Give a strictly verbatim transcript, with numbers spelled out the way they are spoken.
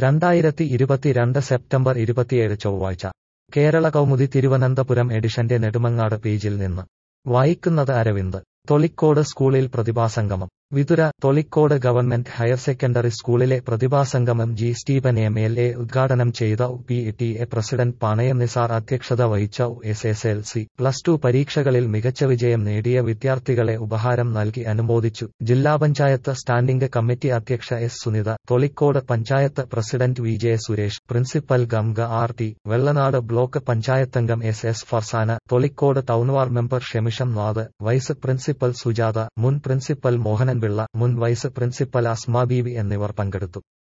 രണ്ടായിരത്തി ഇരുപത്തിരണ്ട് സെപ്റ്റംബർ ഇരുപത്തിയേഴ് ചൊവ്വാഴ്ച കേരള കൗമുദി തിരുവനന്തപുരം എഡിഷന്റെ നെടുമങ്ങാട് പേജിൽ നിന്ന് വായിക്കുന്നത് അരവിന്ദ്. തൊളിക്കോട് സ്കൂളിൽ പ്രതിഭാസംഗമം. Vithura. Tholicode government higher secondary സ്കൂളിലെ പ്രതിഭാസംഗമം G Stephen M L A ഉദ്ഘാടനം ചെയ്ത. P T A president Panayam Nizar അധ്യക്ഷത വഹിച്ച. S S L C plus two പരീക്ഷകളിൽ മികച്ച വിജയം നേടിയ വിദ്യാർത്ഥികളെ ഉപഹാരം നൽകി അനുമോദിച്ചു. ജില്ലാ പഞ്ചായത്ത് സ്റ്റാൻഡിംഗ് കമ്മിറ്റി അധ്യക്ഷ S Sunitha, Tholicode panchayat president V J Suresh, principal Ganga R T, Vellanad block പഞ്ചായത്തംഗം S S Farsana, Tholicode town ward member Shemisham Nad, vice principal Sujatha, മുൻ പ്രിൻസിപ്പൽ മോഹനൻ പിള്ള, മുൻ വൈസ് പ്രിൻസിപ്പൽ അസ്മാ ബീവി എന്നിവർ പങ്കെടുത്തു.